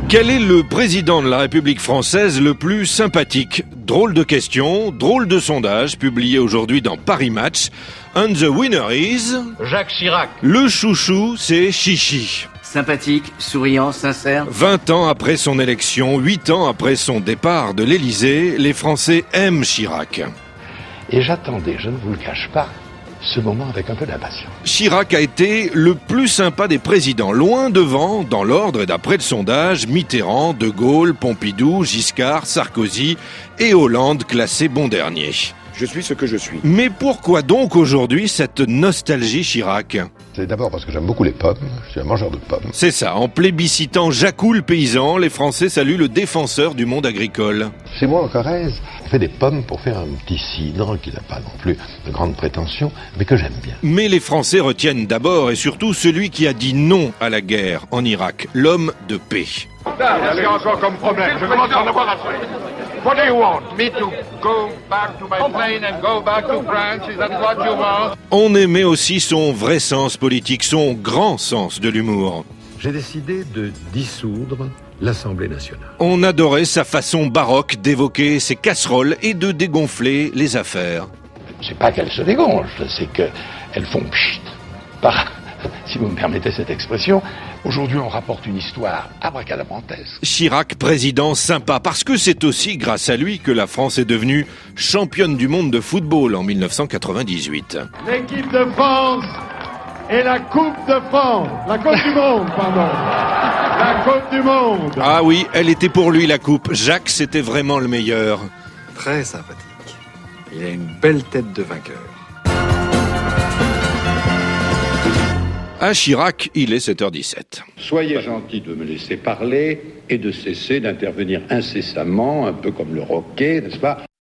Quel est le président de la République française le plus sympathique? Drôle de question, drôle de sondage publié aujourd'hui dans Paris Match. And the winner is... Jacques Chirac. Le chouchou, c'est Chichi. Sympathique, souriant, sincère. 20 ans après son élection, 8 ans après son départ de l'Élysée, les Français aiment Chirac. Et j'attendais, je ne vous le cache pas, ce moment avec un peu d'impatience. Chirac a été le plus sympa des présidents, loin devant, dans l'ordre et d'après le sondage, Mitterrand, De Gaulle, Pompidou, Giscard, Sarkozy et Hollande classés bon dernier. Je suis ce que je suis. Mais pourquoi donc aujourd'hui cette nostalgie Chirac? C'est d'abord parce que j'aime beaucoup les pommes, je suis un mangeur de pommes. C'est ça, en plébiscitant Jacou le paysan, les Français saluent le défenseur du monde agricole. Chez moi en Corrèze, on fait des pommes pour faire un petit cidre qui n'a pas non plus de grandes prétentions, mais que j'aime bien. Mais les Français retiennent d'abord et surtout celui qui a dit non à la guerre en Irak, l'homme de paix. Qu'est-ce qu'il y a encore comme problème? Je commence à en avoir assez. What do you want? Me to go back to my plane and go back to France? Is that what you want? On aimait aussi son vrai sens politique, son grand sens de l'humour. J'ai décidé de dissoudre l'Assemblée nationale. On adorait sa façon baroque d'évoquer ses casseroles et de dégonfler les affaires. C'est pas qu'elles se dégonflent, c'est qu'elles font pchit. Si vous me permettez cette expression, aujourd'hui on rapporte une histoire abracadabrantesque. Chirac, président sympa, parce que c'est aussi grâce à lui que la France est devenue championne du monde de football en 1998. L'équipe de France et la Coupe de France. La Coupe du Monde, pardon. La Coupe du Monde. Ah oui, elle était pour lui la coupe. Jacques, c'était vraiment le meilleur. Très sympathique. Il a une belle tête de vainqueur. À Chirac, il est 7h17. Soyez gentil de me laisser parler et de cesser d'intervenir incessamment, un peu comme le roquet, n'est-ce pas ?